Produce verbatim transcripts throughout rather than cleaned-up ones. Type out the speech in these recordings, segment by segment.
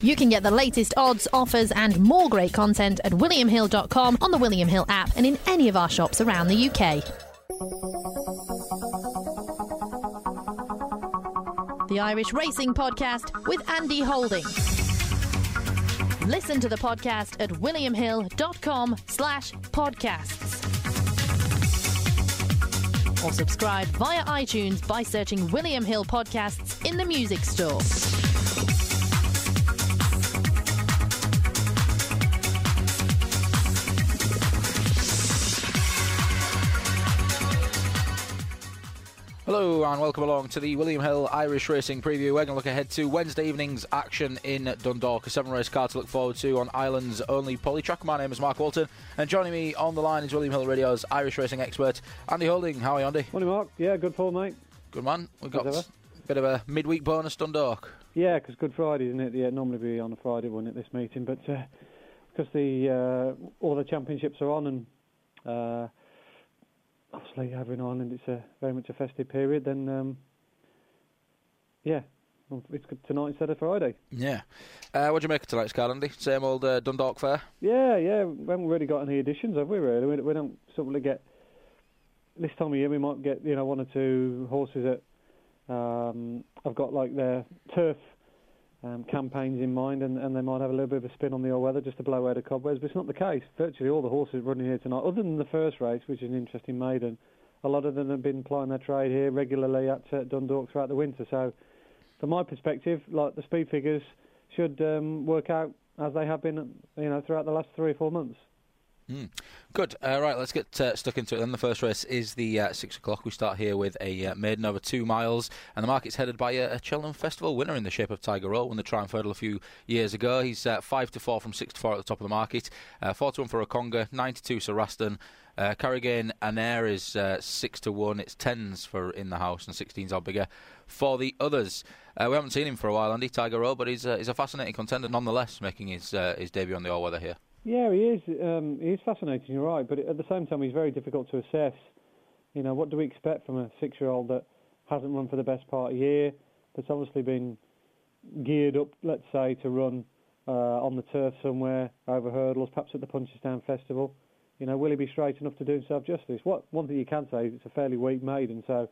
You can get the latest odds, offers and more great content at william hill dot com, on the William Hill app and in any of our shops around the U K. The Irish Racing Podcast with Andy Holding. Listen to the podcast at william hill dot com slash podcasts. Or subscribe via iTunes by searching William Hill Podcasts in the music store. Hello and welcome along to the William Hill Irish Racing Preview. We're going to look ahead to Wednesday evening's action in Dundalk, a seven-race card to look forward to on Ireland's only polytrack. My name is Mark Walton, and joining me on the line is William Hill Radio's Irish racing expert, Andy Holding. How are you, Andy? Morning, Mark. Yeah, good fall, mate. Good man. We've got a bit of a midweek bonus Dundalk. Yeah, because Good Friday, isn't it? Yeah, normally be on a Friday, wouldn't it, this meeting, but uh, because the uh, all the championships are on and uh, obviously over in Ireland it's a, very much a festive period, then um, yeah, well, it's good tonight instead of Friday. Yeah. Uh, what do you make of tonight's card, Andy? Same old uh, Dundalk fare? Yeah, yeah, we haven't really got any additions, have we, really? We, we don't sort of get, this time of year we might get, you know, one or two horses that um, have got like their turf Um, campaigns in mind, and, and they might have a little bit of a spin on the all weather just to blow away the cobwebs, but it's not the case. Virtually all the horses running here tonight, other than the first race, which is an interesting maiden, a lot of them have been plying their trade here regularly at uh, Dundalk throughout the winter. So from my perspective, like the speed figures should um, work out as they have been, you know, throughout the last three or four months. Mm. Good. Uh, right, let's get uh, stuck into it then. The first race is the uh, six o'clock. We start here with a uh, maiden over two miles, and the market's headed by a, a Cheltenham Festival winner in the shape of Tiger Roll, won the Triumph Hurdle a few years ago. He's uh, five to four from six to four at the top of the market. Uh, four to one for Okonga, nine to two Sir Raston. Uh, Carrigain Anair is uh, six to one. It's tens for In the House, and sixteens are bigger for the others. Uh, we haven't seen him for a while, Andy, Tiger Roll, but he's uh, he's a fascinating contender nonetheless, making his uh, his debut on the all weather here. Yeah, he is. Um, he is fascinating, you're right, but at the same time he's very difficult to assess. You know, what do we expect from a six-year-old that hasn't run for the best part of a year, that's obviously been geared up, let's say, to run uh, on the turf somewhere, over hurdles, perhaps at the Punchestown Festival. You know, will he be straight enough to do himself justice? What One thing you can say is it's a fairly weak maiden, so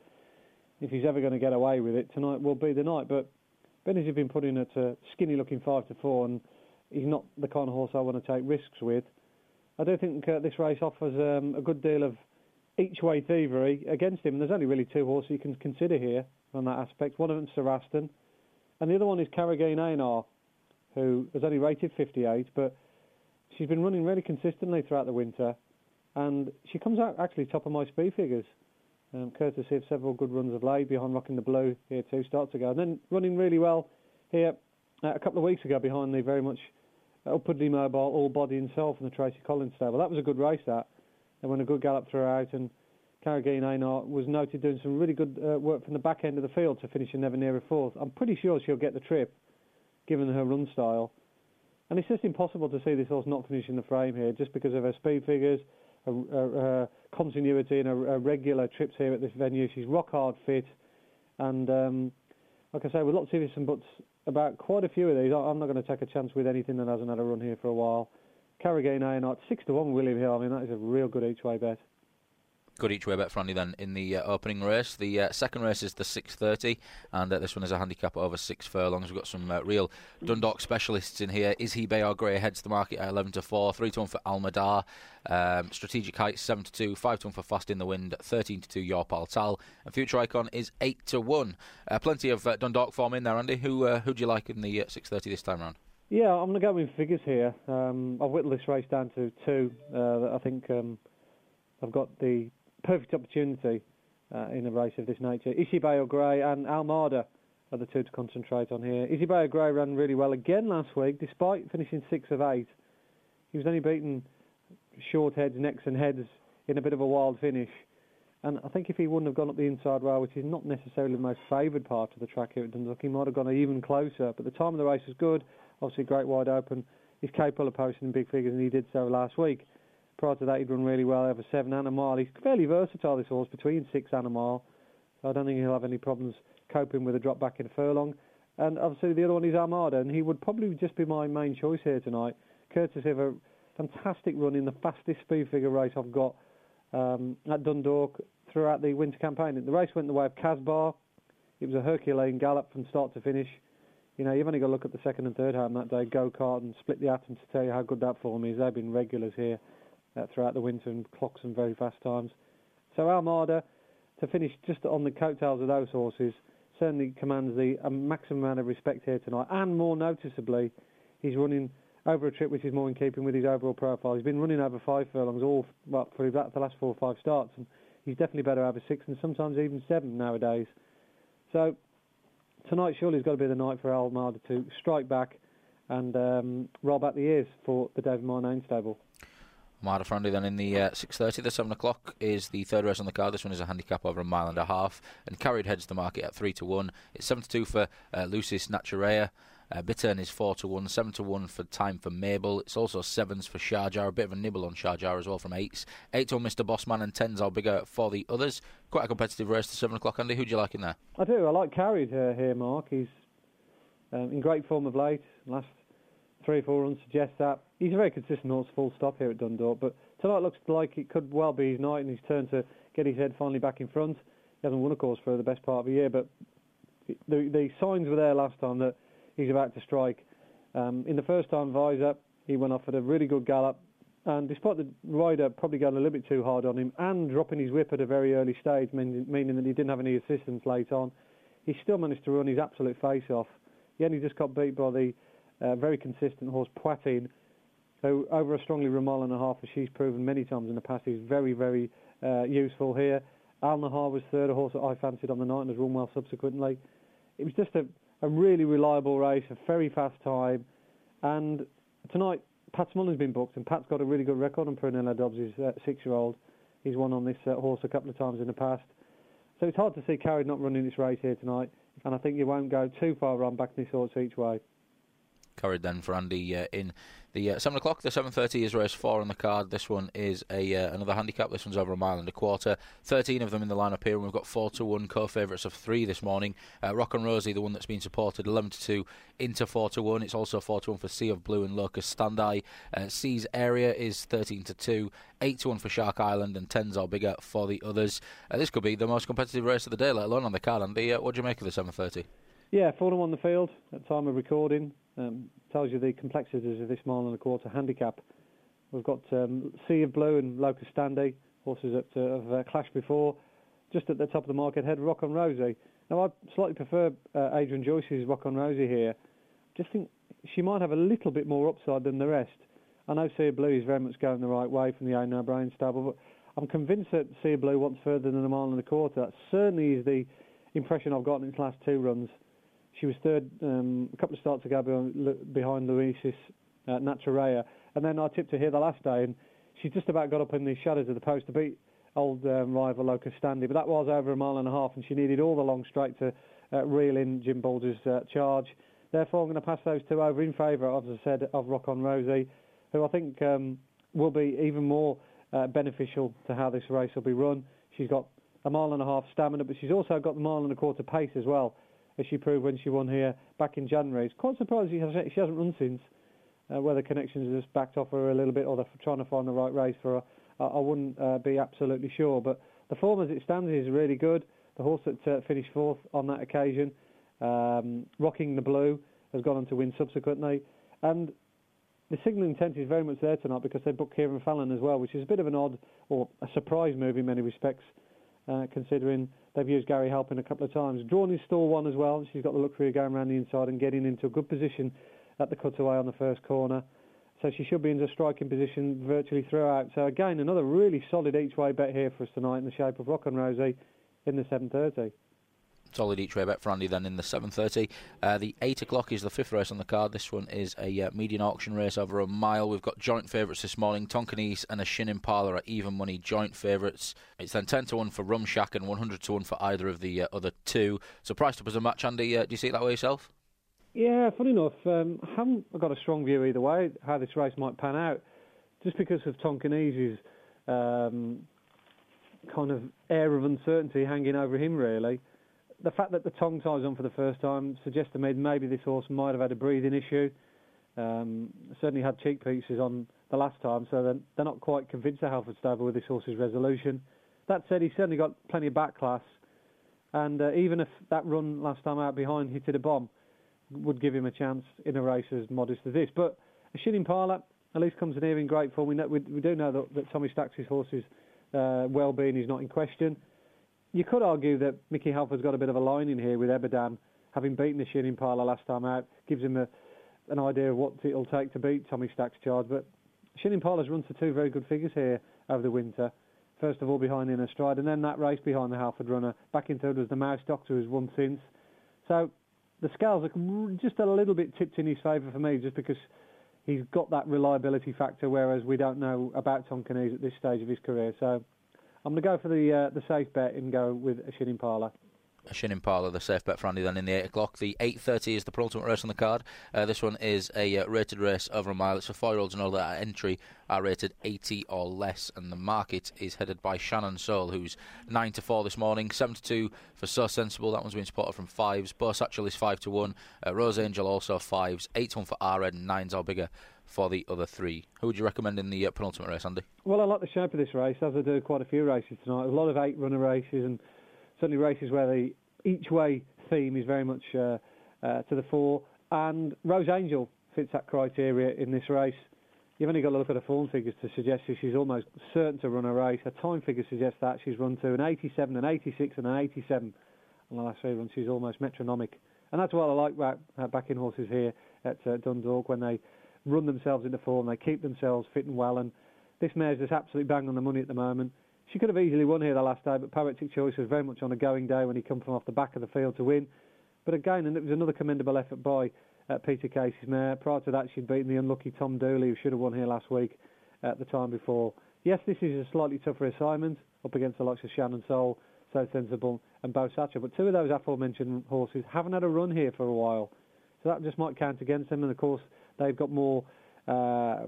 if he's ever going to get away with it, tonight will be the night. But Benny's have been put in at a skinny-looking five to four, and he's not the kind of horse I want to take risks with. I do think uh, this race offers um, a good deal of each-way thievery against him. There's only really two horses you can consider here on that aspect. One of them's Sir Raston, and the other one is Carrigain Anair, who has only rated fifty-eight, but she's been running really consistently throughout the winter, and she comes out actually top of my speed figures, um, courtesy of several good runs of late behind Rocking the Blue here two starts ago, and then running really well here uh, a couple of weeks ago behind the very much upwardly mobile, all body and soul from the Tracy Collins stable. That was a good race, that. They went a good gallop throughout, and Carrigain Anair was noted doing some really good uh, work from the back end of the field to finish in never near a fourth. I'm pretty sure she'll get the trip, given her run style. And it's just impossible to see this horse not finishing the frame here, just because of her speed figures, her, her, her continuity and her, her regular trips here at this venue. She's rock hard fit, and um, like I say, with lots of ifs and buts about quite a few of these, I'm not going to take a chance with anything that hasn't had a run here for a while. Carrigain Anair, six to one William Hill. I mean, that is a real good each-way bet. Good each way bet for Andy then in the uh, opening race. The uh, second race is the six thirty, and uh, this one is a handicap over six furlongs. We've got some uh, real Dundalk specialists in here. Is He Bay or Grey heads the market at eleven to four, three to one for Almadar, um, Strategic Heights seven to two, five to one for Fast in the Wind, thirteen to two Your Pal Tal, and Future Icon is eight to one. Uh, plenty of uh, Dundalk form in there, Andy. Who uh, who do you like in the uh, six thirty this time round? Yeah, I'm going to go with figures here. Um, I've whittled this race down to two. Uh, I think um, I've got the perfect opportunity uh, in a race of this nature. Is He Bay or Grey and Almada are the two to concentrate on here. Is He Bay or Grey ran really well again last week, despite finishing six of eight. He was only beaten short heads, necks and heads in a bit of a wild finish. And I think if he wouldn't have gone up the inside rail, which is not necessarily the most favoured part of the track here at Dundalk, he might have gone even closer. But the time of the race was good. Obviously, great wide open. He's capable of posting big figures, and he did so last week. Prior to that, he'd run really well over seven and a mile. He's fairly versatile, this horse, between six and a mile. So I don't think he'll have any problems coping with a drop back in a furlong. And obviously the other one is Armada, and he would probably just be my main choice here tonight, courtesy of a fantastic run in the fastest speed figure race I've got um, at Dundalk throughout the winter campaign. The race went the way of Casbar. It was a Herculean gallop from start to finish. You know, you've only got to look at the second and third home that day, Go-Kart and Split the Atom, to tell you how good that form is. They've been regulars here uh, throughout the winter and clocked some very fast times. So Armada, to finish just on the coattails of those horses, certainly commands the a maximum amount of respect here tonight. And more noticeably, he's running over a trip which is more in keeping with his overall profile. He's been running over five furlongs all well, for about the last four or five starts, and he's definitely better over six and sometimes even seven nowadays. So tonight surely has got to be the night for Armada to strike back and um, roll back the ears for the David Murnane stable. Armada for Andy then in the uh, six thirty. The seven o'clock is the third race on the card. This one is a handicap over a mile and a half, and carried heads the market at three to one. It's seven to two for uh, Lucis Naturea. Uh, Bittern is four to one, seven to one for Time for Mabel. It's also sevens for Sharjah, a bit of a nibble on Sharjah as well from eights. eight to one Mister Bossman, and tens are bigger for the others. Quite a competitive race to seven o'clock, Andy. Who do you like in there? I do. I like Carried uh, here, Mark. He's um, in great form of late. Last three or four runs suggest that. He's a very consistent horse, full stop here at Dundalk, but tonight looks like it could well be his night and his turn to get his head finally back in front. He hasn't won, of course, for the best part of the year, but the, the signs were there last time that he's about to strike. Um, in the first time visor, he went off at a really good gallop, and despite the rider probably going a little bit too hard on him and dropping his whip at a very early stage, meaning, meaning that he didn't have any assistance late on, he still managed to run his absolute face off. He only just got beat by the uh, very consistent horse Poitin, who over a strongly run mile and a half, as she's proven many times in the past, is very, very uh, useful here. Al Nahar was third, a horse that I fancied on the night and has run well subsequently. It was just a, a really reliable race, a very fast time, and tonight Pat Smullen's been booked, and Pat's got a really good record on Prunella Dobbs, his uh, six-year-old. He's won on this uh, horse a couple of times in the past. So it's hard to see Carried not running this race here tonight, and I think you won't go too far wrong backing this horse each way. Carried then for Andy uh, in the uh, seven o'clock. The seven thirty is race four on the card. This one is a uh, another handicap. This one's over a mile and a quarter. thirteen of them in the lineup here, and we've got four to one co-favourites of three this morning. Uh, Rock and Rosie, the one that's been supported, eleven to two into four to one. It's also four to one for Sea of Blue and Locust Standai. Uh, Sea's Area is thirteen to two, eight to one for Shark Island, and tens are bigger for the others. Uh, this could be the most competitive race of the day, let alone on the card. Andy, uh, what do you make of the seven thirty? Yeah, four to one the field at time of recording. Um, tells you the complexities of this mile and a quarter handicap. We've got um, Sea of Blue and Locust Standy, horses that uh, have uh, clashed before. Just at the top of the market head, Rock on Rosie. Now, I slightly prefer uh, Adrian Joyce's Rock on Rosie here. Just think she might have a little bit more upside than the rest. I know Sea of Blue is very much going the right way from the Ian O'Brien stable, but I'm convinced that Sea of Blue wants further than a mile and a quarter. That certainly is the impression I've got in its last two runs. She was third um, a couple of starts ago behind Luisis uh, Naturea, and then I tipped her here the last day, and she just about got up in the shadows of the post to beat old um, rival Locust Standy, but that was over a mile and a half, and she needed all the long straight to uh, reel in Jim Bulger's uh, charge. Therefore, I'm going to pass those two over in favour, as I said, of Rock on Rosie, who I think um, will be even more uh, beneficial to how this race will be run. She's got a mile and a half stamina, but she's also got the mile and a quarter pace as well, as she proved when she won here back in January. It's quite surprised she, has, she hasn't run since. Uh, whether Connections has just backed off her a little bit or they're trying to find the right race for her, I, I wouldn't uh, be absolutely sure. But the form as it stands is really good. The horse that uh, finished fourth on that occasion, um, Rocking the Blue, has gone on to win subsequently. And the signal intent is very much there tonight because they booked Kieran Fallon as well, which is a bit of an odd or a surprise move in many respects, uh, considering they've used Gary Halpin a couple of times. Drawn is stall one as well. She's got the look for you going around the inside and getting into a good position at the cutaway on the first corner. So she should be in a striking position virtually throughout. So again, another really solid each-way bet here for us tonight in the shape of Rock and Rosie in the seven thirty. Solid each way bet for Andy then in the seven thirty. Uh, the eight o'clock is the fifth race on the card. This one is a uh, median auction race over a mile. We've got joint favourites this morning. Tonkinese and a Shin Impala are even money joint favourites. It's then ten to one for Rum Shack and one hundred to one for either of the uh, other two. So priced up as a match, Andy. Uh, do you see it that way yourself? Yeah, funny enough, um, I haven't got a strong view either way how this race might pan out. Just because of Tonkinese's um, kind of air of uncertainty hanging over him, really. the fact that the tongue tie's on for the first time suggests to me maybe this horse might have had a breathing issue. Um, certainly had cheek pieces on the last time, so they're, they're not quite convinced at Halford Stable with this horse's resolution. That said, he's certainly got plenty of back class, and uh, even if that run last time out behind hit it a bomb, would give him a chance in a race as modest as this. But a Shin Impala at least comes in here in great form. We, know, we, we do know that, that Tommy Stack's horse's uh, well-being is not in question. You could argue that Mickey Halford's got a bit of a line in here with Eberdan, having beaten the Shin Impala last time out, gives him a, an idea of what it'll take to beat Tommy Stack's charge. But Shin Impala's run to two very good figures here over the winter. First of all behind Inner Stride, and then that race behind the Halford runner. Back in third was the Mouse Doctor, who's won since. So the scales are just a little bit tipped in his favour for me, just because he's got that reliability factor, whereas we don't know about Tonkinese at this stage of his career. So I'm going to go for the uh, the safe bet and go with a Shin Impala. A Shin Impala, the safe bet for Andy then in the eight o'clock. The eight thirty is the penultimate race on the card. Uh, this one is a uh, rated race over a mile. It's for four-year-olds and older at entry are rated eighty or less, and the market is headed by Shannon Soul, who's nine to four this morning, seven to two for So Sensible. That one's been spotted from fives. Bo Satchel is five to one. Uh, Rose Angel also fives. eight to one for R-Red, and nines or bigger for the other three. Who would you recommend in the uh, penultimate race, Andy? Well, I like the shape of this race, as I do quite a few races tonight. A lot of eight-runner races, and certainly races where the each-way theme is very much uh, uh, to the fore. And Rose Angel fits that criteria in this race. You've only got to look at her form figures to suggest that she's almost certain to run a race. Her time figures suggest that. She's run to an eighty-seven, an eighty-six and an eighty-seven on the last three runs. She's almost metronomic. And that's what I like about uh, backing horses here at uh, Dundalk, when they run themselves into form, they keep themselves fit and well. And this mare's just absolutely bang on the money at the moment. She could have easily won here the last day, but Poetic Choice was very much on a going day when he come from off the back of the field to win. But again, and it was another commendable effort by uh, Peter Casey's mare. Prior to that, she'd beaten the unlucky Tom Dooley, who should have won here last week at the time before. Yes, this is a slightly tougher assignment up against the likes of Shannon Soul, So Sensible and Bo Satchel, but two of those aforementioned horses haven't had a run here for a while. So that just might count against them, and of course they've got more... Uh,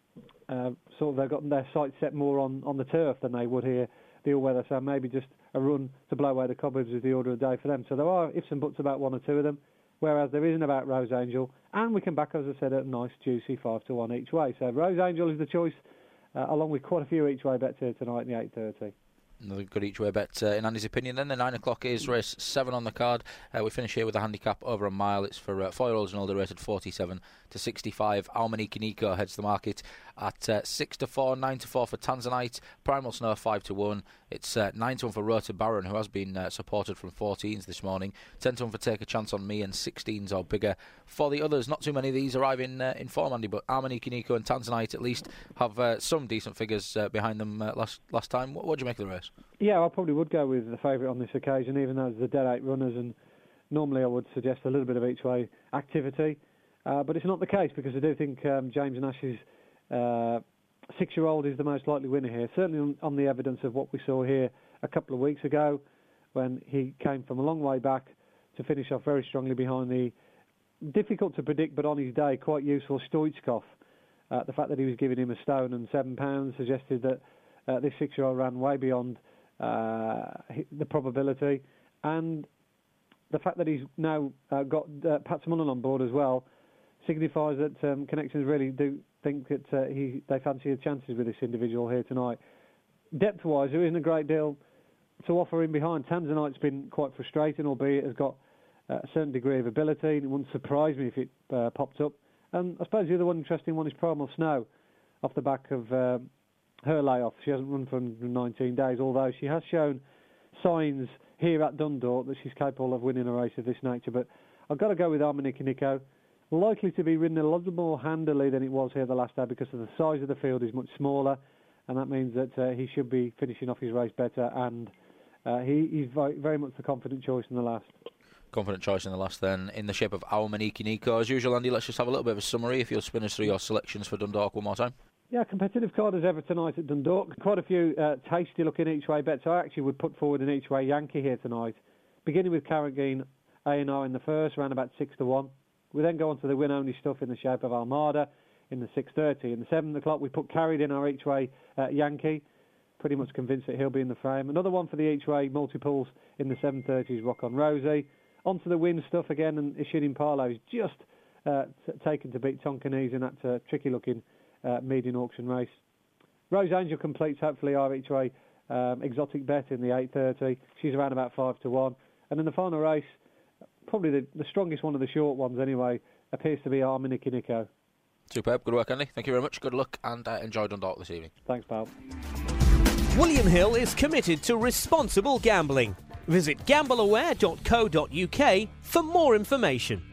Uh, sort of they've got their sights set more on, on the turf than they would here, the all-weather, so maybe just a run to blow away the cobwebs is the order of the day for them. So there are ifs and buts about one or two of them, whereas there isn't about Rose Angel, and we can back, as I said, at a nice, juicy five to one each way. So Rose Angel is the choice, uh, along with quite a few each-way bets here tonight in the eight thirty. Another good each-way bet uh, in Andy's opinion. Then the nine o'clock is race seven on the card. Uh, we finish here with a handicap over a mile. It's for uh, four-year-olds and older, rated forty-seven to sixty-five. Almaniki Nico heads the market at uh, six to four, nine to four for Tanzanite. Primal Snow five to one. It's uh, nine to one for Rota Baron, who has been uh, supported from fourteens this morning. ten to one for Take a Chance on Me, and sixteens or bigger for the others. Not too many of these arrive in, uh, in form, Andy, but Almaniki Nico and Tanzanite at least have uh, some decent figures uh, behind them uh, last last time. What, what do you make of the race? Yeah, I probably would go with the favourite on this occasion, even though it's the dead eight runners, and normally I would suggest a little bit of each-way activity. Uh, but it's not the case, because I do think um, James Nash's uh, six-year-old is the most likely winner here, certainly on, on the evidence of what we saw here a couple of weeks ago, when he came from a long way back to finish off very strongly behind the difficult to predict, but on his day, quite useful Stoichkov. Uh, the fact that he was giving him a stone and seven pounds suggested that uh, this six-year-old ran way beyond Uh, the probability, and the fact that he's now uh, got uh, Pat Mullen on board as well signifies that um, Connections really do think that uh, he they fancy the chances with this individual here tonight. Depth-wise, there isn't a great deal to offer in behind. Tanzanite's been quite frustrating, albeit has got uh, a certain degree of ability, and it wouldn't surprise me if it uh, popped up. And I suppose the other one interesting one is Primal Snow, off the back of Uh, her layoff. She hasn't run for nineteen days, although she has shown signs here at Dundalk that she's capable of winning a race of this nature. But I've got to go with Almaniki Nico. Likely to be ridden a lot more handily than it was here the last day, because of the size of the field is much smaller, and that means that uh, he should be finishing off his race better, and uh, he, he's very much the confident choice in the last. Confident choice in the last then, in the shape of Almaniki Nico. As usual, Andy, let's just have a little bit of a summary if you'll spin us through your selections for Dundalk one more time. Yeah, competitive card as ever tonight at Dundalk. Quite a few uh, tasty-looking each-way bets. I actually would put forward an each-way Yankee here tonight, beginning with Carrageen A and R in the first, around about six to one. We then go on to the win-only stuff in the shape of Almada in the six thirty. In the seven o'clock, we put Carried in our each-way uh, Yankee. pretty much convinced that he'll be in the frame. Another one for the each-way multiples in the seven thirties, Rock on Rosie. Onto the win stuff again, and Ishin Impala is just uh, t- taken to beat Tonkinese in that uh, tricky-looking uh, median auction race. Rose Angel completes hopefully our each-way um, exotic bet in the eight thirty. She's around about five to one. And in the final race, probably the, the strongest one of the short ones anyway, appears to be Arminik Nico. Superb. Good work, Andy. Thank you very much. Good luck, and uh, enjoy Dundalk this evening. Thanks, pal. William Hill is committed to responsible gambling. Visit gamble aware dot co dot uk for more information.